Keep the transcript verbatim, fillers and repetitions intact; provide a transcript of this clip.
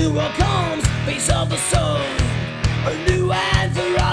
new world comes, face of the sun. A new anthem